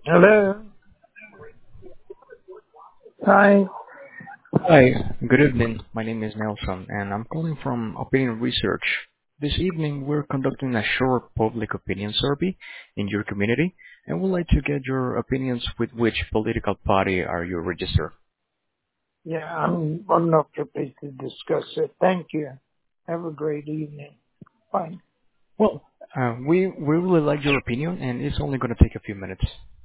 Hello. Hi. Hi, good evening. My name is Nelson, and I'm calling from Opinion Research. This evening, we're conducting a short public opinion survey in your community, and would like to get your opinions with which political party are you registered. Yeah, I'm not prepared to discuss it. Thank you. Have a great evening. Bye. Well, we really like your opinion, and it's only going to take a few minutes.